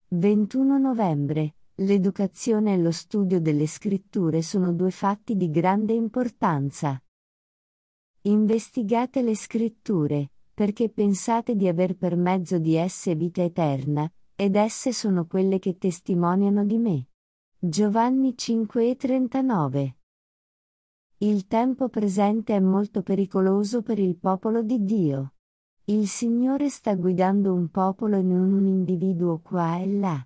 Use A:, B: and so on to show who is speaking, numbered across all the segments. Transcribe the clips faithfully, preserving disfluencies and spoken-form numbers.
A: ventuno novembre. L'educazione e lo studio delle scritture sono due fatti di grande importanza. Investigate le scritture, perché pensate di aver per mezzo di esse vita eterna, ed esse sono quelle che testimoniano di me. Giovanni cinque e trentanove. Il tempo presente è molto pericoloso per il popolo di Dio. Il Signore sta guidando un popolo e non un individuo qua e là.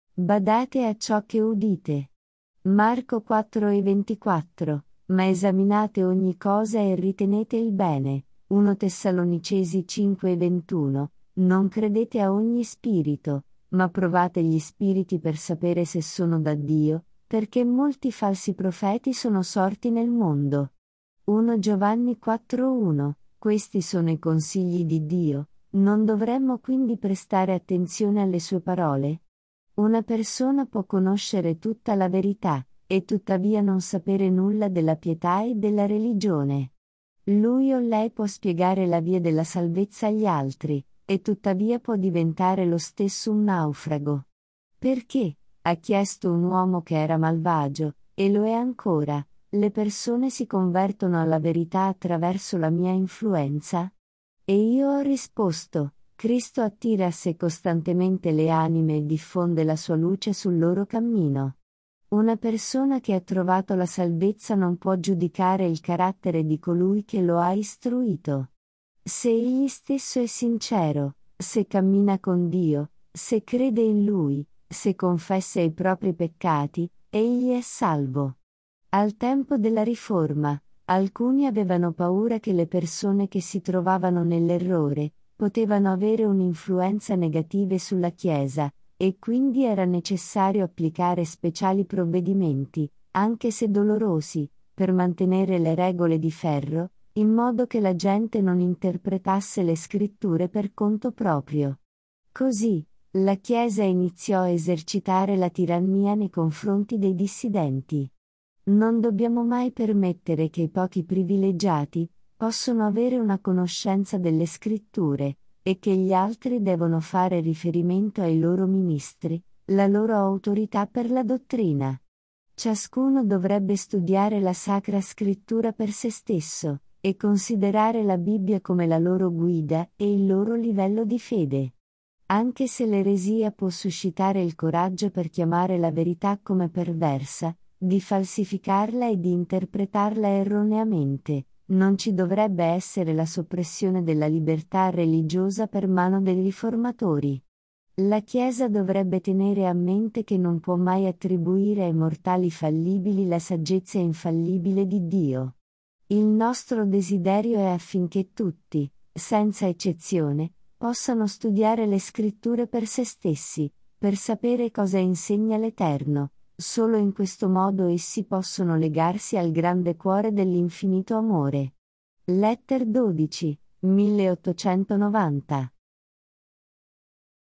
A: Badate a ciò che udite. Marco quattro e ventiquattro. Ma esaminate ogni cosa e ritenete il bene. primo Tessalonicesi cinque e ventuno. Non credete a ogni spirito, ma provate gli spiriti per sapere se sono da Dio, perché molti falsi profeti sono sorti nel mondo. primo Giovanni quattro uno. Questi sono i consigli di Dio, non dovremmo quindi prestare attenzione alle sue parole? Una persona può conoscere tutta la verità, e tuttavia non sapere nulla della pietà e della religione. Lui o lei può spiegare la via della salvezza agli altri, e tuttavia può diventare lo stesso un naufrago. Perché? Ha chiesto un uomo che era malvagio, e lo è ancora. Le persone si convertono alla verità attraverso la mia influenza? E io ho risposto, Cristo attira a sé costantemente le anime e diffonde la sua luce sul loro cammino. Una persona che ha trovato la salvezza non può giudicare il carattere di colui che lo ha istruito. Se egli stesso è sincero, se cammina con Dio, se crede in Lui, se confessa i propri peccati, egli è salvo. Al tempo della Riforma, alcuni avevano paura che le persone che si trovavano nell'errore potevano avere un'influenza negativa sulla Chiesa, e quindi era necessario applicare speciali provvedimenti, anche se dolorosi, per mantenere le regole di ferro, in modo che la gente non interpretasse le scritture per conto proprio. Così, la Chiesa iniziò a esercitare la tirannia nei confronti dei dissidenti. Non dobbiamo mai permettere che i pochi privilegiati possano avere una conoscenza delle scritture, e che gli altri devono fare riferimento ai loro ministri, la loro autorità per la dottrina. Ciascuno dovrebbe studiare la Sacra Scrittura per se stesso, e considerare la Bibbia come la loro guida e il loro livello di fede. Anche se l'eresia può suscitare il coraggio per chiamare la verità come perversa, di falsificarla e di interpretarla erroneamente, non ci dovrebbe essere la soppressione della libertà religiosa per mano dei riformatori. La Chiesa dovrebbe tenere a mente che non può mai attribuire ai mortali fallibili la saggezza infallibile di Dio. Il nostro desiderio è affinché tutti, senza eccezione, possano studiare le scritture per se stessi, per sapere cosa insegna l'Eterno. Solo in questo modo essi possono legarsi al grande cuore dell'infinito amore. Letter dodici, milleottocentonovanta.